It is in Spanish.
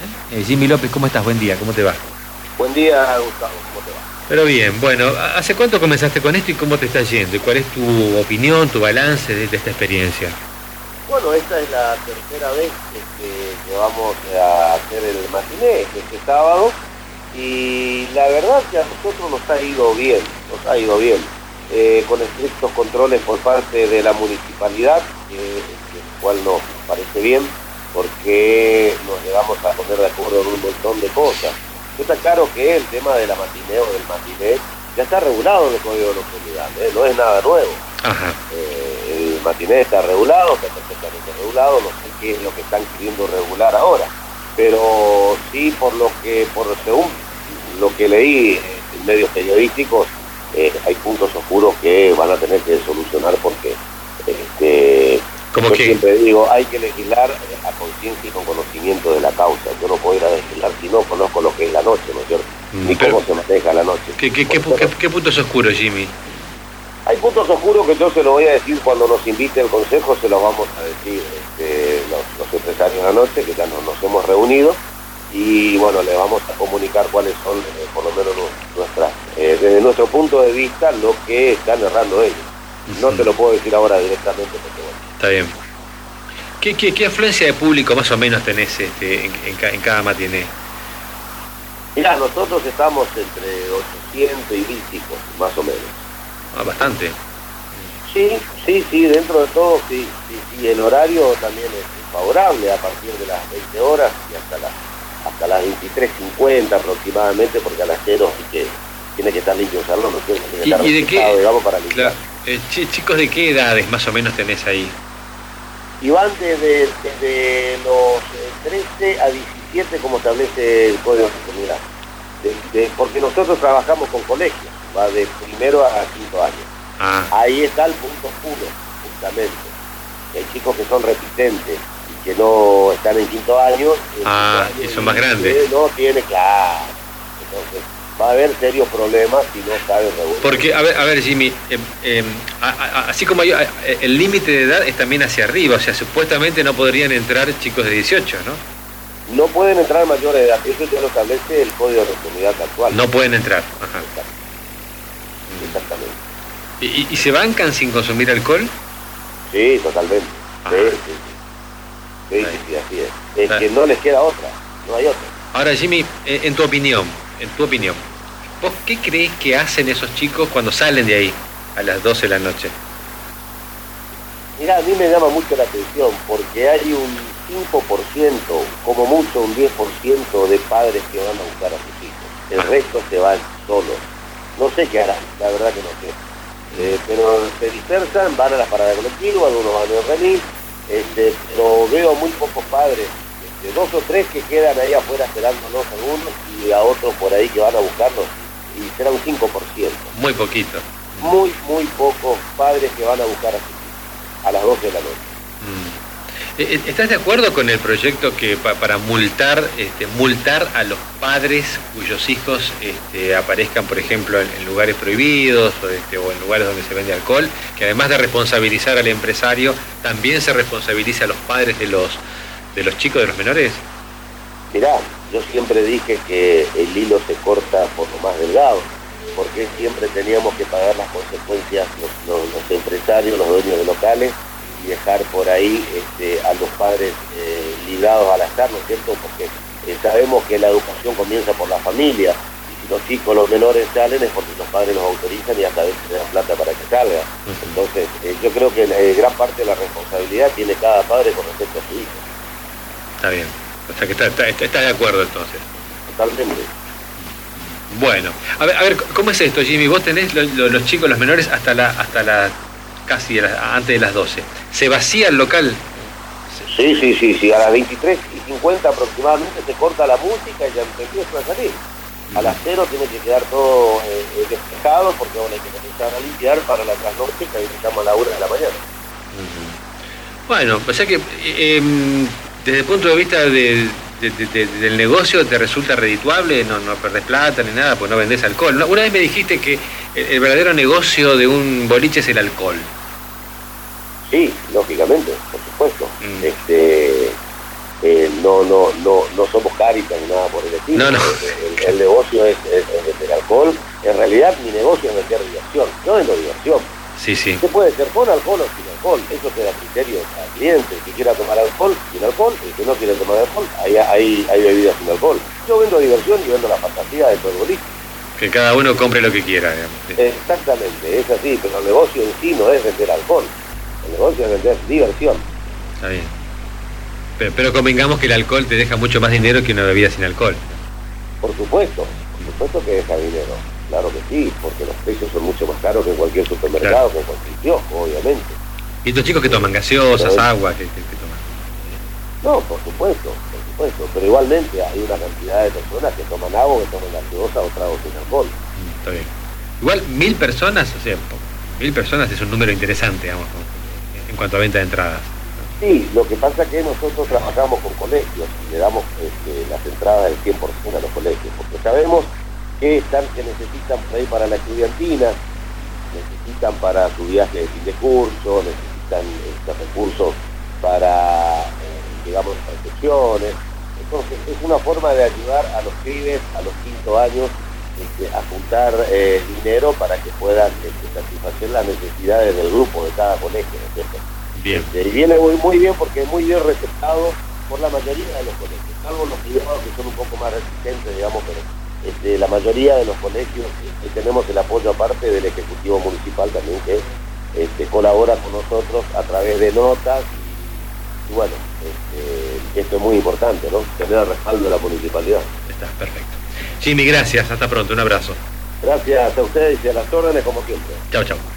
Jimmy López, ¿cómo estás? Buen día, ¿cómo te va? Buen día, Gustavo, ¿cómo te va? Pero bien, bueno, ¿hace cuánto comenzaste con esto y cómo te está yendo? ¿Y cuál es tu opinión, tu balance de esta experiencia? Bueno, esta es la tercera vez que vamos a hacer el matiné, este sábado, y la verdad que a nosotros nos ha ido bien, con estrictos controles por parte de la municipalidad, el cual nos parece bien, porque nos llegamos a poner de acuerdo en un montón de cosas. Está claro que el tema de la matiné o del matiné ya está regulado en el Código de Nocturnidad, no es nada nuevo. Ajá. El matiné está regulado, está perfectamente regulado, no sé qué es lo que están queriendo regular ahora, pero sí según lo que leí en medios periodísticos, hay puntos oscuros que van a tener que solucionar porque ¿Cómo yo qué? siempre digo, hay que legislar a conciencia y con conocimiento de la causa. Yo no puedo ir a legislar si no conozco lo que es la noche, ¿no es cierto? Ni Pero, cómo se maneja la noche. ¿Qué puntos oscuros, Jimmy? Hay puntos oscuros que yo se los voy a decir cuando nos invite el consejo, se los vamos a decir los empresarios de la noche, que ya nos hemos reunido, y bueno, le vamos a comunicar cuáles son, por lo menos desde nuestro punto de vista, lo que están errando ellos. No te lo puedo decir ahora directamente porque bueno. Está bien. ¿Qué afluencia de público más o menos tenés en cada matiné? Mirá, nosotros estamos entre 800 y 1000 chicos, más o menos. Ah, bastante. Sí, dentro de todo, sí. El horario también es favorable a partir de las 20 horas y hasta las 23:50 aproximadamente, porque a las 0 sí que tiene que estar limpio el salón, no tiene que estar ¿Y de qué? digamos, para limpiar. Claro. Chicos, ¿de qué edades más o menos tenés ahí? Y van desde los 13 a 17, como establece el Código de Nocturnidad. Porque nosotros trabajamos con colegios, va de primero a quinto año. Ah. Ahí está el punto oscuro, justamente. Hay chicos que son repitentes y que no están en quinto año. Y son más grandes. No tiene, claro. Entonces, va a haber serios problemas si no sabe regular. Porque, a ver Jimmy, así como el límite de edad es también hacia arriba, o sea, supuestamente no podrían entrar chicos de 18, ¿no? No pueden entrar mayores de edad, eso ya lo establece el Código de Nocturnidad actual. No pueden entrar. Ajá. Exactamente. ¿Y se bancan sin consumir alcohol? Sí, totalmente. Sí, así es. Es que no les queda otra, no hay otra. Ahora, Jimmy, en tu opinión, ¿vos qué crees que hacen esos chicos cuando salen de ahí a las 12 de la noche? Mirá, a mí me llama mucho la atención porque hay un 5%, como mucho un 10% de padres que van a buscar a sus hijos. El resto se van solos. No sé qué harán, la verdad que no sé. Pero se dispersan, van a las paradas colectivas, algunos van a reunir, pero veo muy pocos padres, 2 o 3 que quedan ahí afuera esperándonos algunos y a otros por ahí que van a buscarlos, y será un 5%. Muy poquito. Muy pocos padres que van a buscar a sus hijos a las 12 de la noche. ¿Estás de acuerdo con el proyecto que para multar a los padres cuyos hijos aparezcan, por ejemplo, en lugares prohibidos o en lugares donde se vende alcohol, que además de responsabilizar al empresario, también se responsabilice a los padres de los chicos, de los menores? Mirá, yo siempre dije que el hilo se corta por lo más delgado, porque siempre teníamos que pagar las consecuencias los empresarios, los dueños de locales, y dejar por ahí a los padres ligados al azar, ¿no es cierto? Porque sabemos que la educación comienza por la familia, y si los chicos, los menores salen es porque los padres los autorizan y hasta a veces le dan plata para que salgan. Entonces, yo creo que gran parte de la responsabilidad tiene cada padre con respecto a su hijo. Está bien, o sea que estás de acuerdo entonces. Totalmente. Bueno, a ver, ¿cómo es esto, Jimmy? Vos tenés los chicos, los menores hasta la casi antes de las 12. ¿Se vacía el local? Sí. A las 23:50 aproximadamente se corta la música y ya empieza a salir. A las 0 tiene que quedar todo despejado porque bueno, hay que comenzar a limpiar para la trasnoche que necesitamos a la 1 de la mañana. Bueno, o sea que desde el punto de vista del negocio te resulta redituable, no perdés plata ni nada, pues no vendés alcohol. Una vez me dijiste que el verdadero negocio de un boliche es el alcohol. Sí, lógicamente, por supuesto. No somos cari No, no. El negocio es vender alcohol. En realidad mi negocio es vender diversión. Yo vendo diversión. Sí, sí. Se puede ser con alcohol o sin alcohol. Eso queda a criterio al cliente. El que quiera tomar alcohol, sin alcohol. El que no quiere tomar alcohol, hay bebidas sin alcohol. Yo vendo diversión y vendo la fantasía de todo el boliche. Que cada uno compre lo que quiera, digamos. Exactamente, es así, pero el negocio en sí no es vender alcohol. El negocio es vender diversión. Está bien. Pero convengamos que el alcohol te deja mucho más dinero que una bebida sin alcohol. Por supuesto que deja dinero. Claro que sí, porque los precios son mucho más caros que en cualquier supermercado, que en cualquier kiosco, obviamente. ¿Y estos chicos que toman gaseosas, agua, que toman? No, por supuesto. Pero igualmente hay una cantidad de personas que toman agua, que toman gaseosa o tragos sin alcohol. Está bien. Igual 1000 personas, o sea, 1000 personas es un número interesante, digamos, en cuanto a venta de entradas. Sí, lo que pasa es que nosotros trabajamos con colegios y le damos las entradas del 100% a los colegios, porque sabemos que necesitan por ahí para la estudiantina, necesitan para su viaje de fin de curso, necesitan recursos para, digamos, transacciones. Entonces, es una forma de ayudar a los pibes a los 5 años a juntar dinero para que puedan satisfacer las necesidades del grupo de cada colegio, ¿no es cierto? Bien. Y viene muy bien porque es muy bien receptado por la mayoría de los colegios, salvo los privados que son un poco más resistentes, digamos, pero la mayoría de los colegios tenemos el apoyo aparte del Ejecutivo Municipal también, que colabora con nosotros a través de notas y bueno, esto es muy importante, ¿no? Tener el respaldo de la municipalidad. Está perfecto. Jimmy, gracias, hasta pronto, un abrazo. Gracias a ustedes y a las órdenes como siempre. Chao, chao.